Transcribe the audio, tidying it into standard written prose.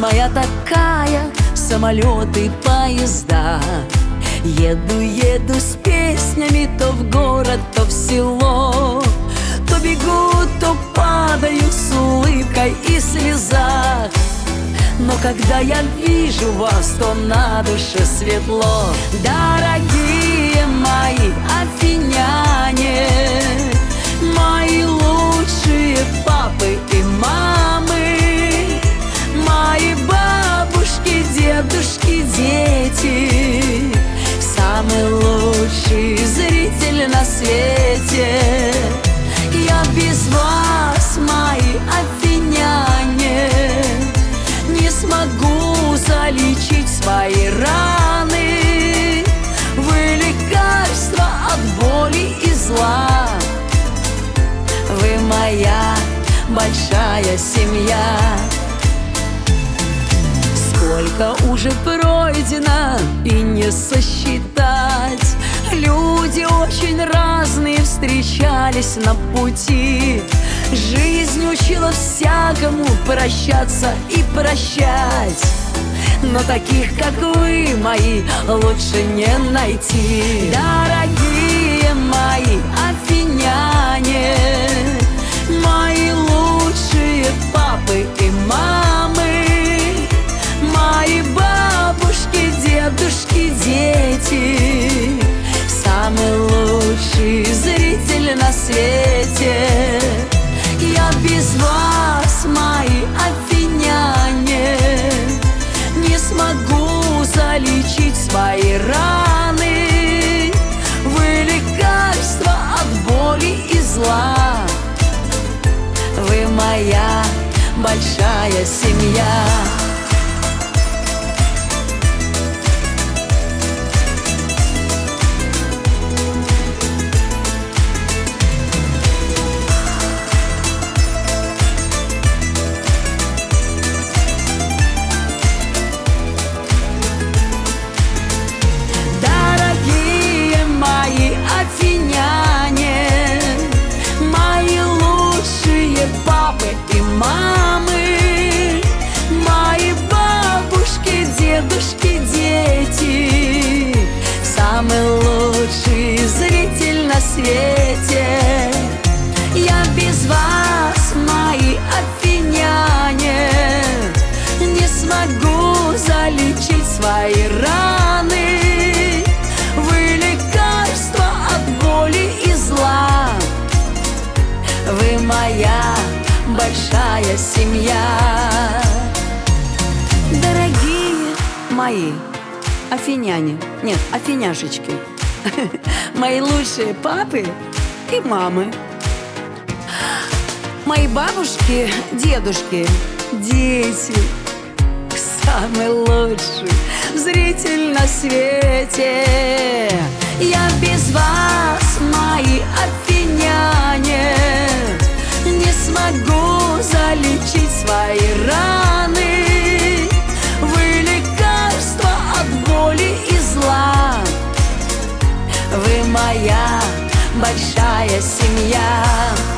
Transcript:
моя такая, самолеты, поезда. Еду, еду с песнями то в город, то в село. То бегу, то падаю с улыбкой и слезах. Но когда я вижу вас, то на душе светло. Дорогие мои афиняне, мои лучшие папы и мамы, мои бабушки, дедушки, дети, самый лучший зритель на свете. Я без вас, мои афиняне, не смогу залечить свои раны. Вы лекарство от боли и зла. Вы моя большая семья. Сколько уже пройдено и не сосчитать. Люди очень разные встречались на пути. Жизнь учила всякому прощаться и прощать. Но таких, как вы, мои, лучше не найти. Дорогие мои афиняне, мои лучшие папы и мамы, мои бабушки, дедушки, дети, самый лучший зритель на свете. Я без вас, мои афиняне, не смогу залечить свои раны. Вы лекарство от боли и зла. Вы моя большая семья. Папы и мамы, мои бабушки, дедушки, дети, самый лучший зритель на свете. Я без вас, мои афиняне, не смогу залечить свои раны. Вы лекарство от боли и зла. Вы моя большая семья. Дорогие мои афиняне, нет, афиняшечки, мои лучшие папы и мамы, мои бабушки, дедушки, дети, самый лучший зритель на свете. Я без вас, мои афиняне, не смогу залечить свои раны. Вы лекарство от боли и зла. Вы моя большая семья.